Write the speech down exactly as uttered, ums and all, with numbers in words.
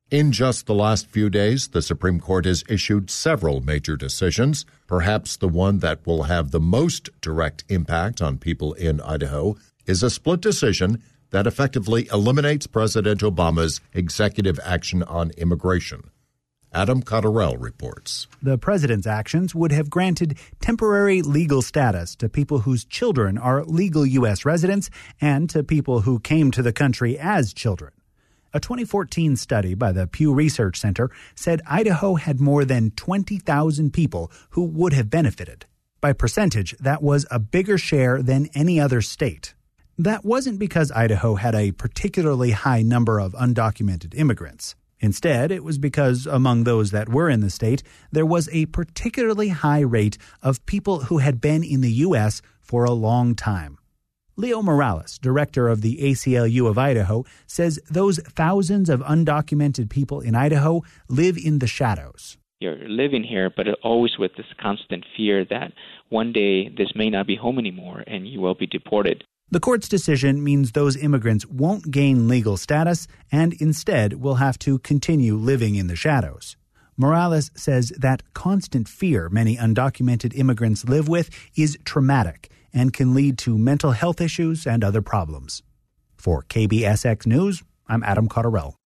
In just the last few days, the Supreme Court has issued several major decisions. Perhaps the one that will have the most direct impact on people in Idaho is a split decision that effectively eliminates President Obama's executive action on immigration. Adam Cotterell reports. The president's actions would have granted temporary legal status to people whose children are legal U S residents and to people who came to the country as children. A twenty fourteen study by the Pew Research Center said Idaho had more than twenty thousand people who would have benefited. By percentage, that was a bigger share than any other state. That wasn't because Idaho had a particularly high number of undocumented immigrants. Instead, it was because among those that were in the state, there was a particularly high rate of people who had been in the U S for a long time. Leo Morales, director of the A C L U of Idaho, says those thousands of undocumented people in Idaho live in the shadows. You're living here, but always with this constant fear that one day this may not be home anymore and you will be deported. The court's decision means those immigrants won't gain legal status and instead will have to continue living in the shadows. Morales says that constant fear many undocumented immigrants live with is traumatic and can lead to mental health issues and other problems. For K B S X News, I'm Adam Cotterell.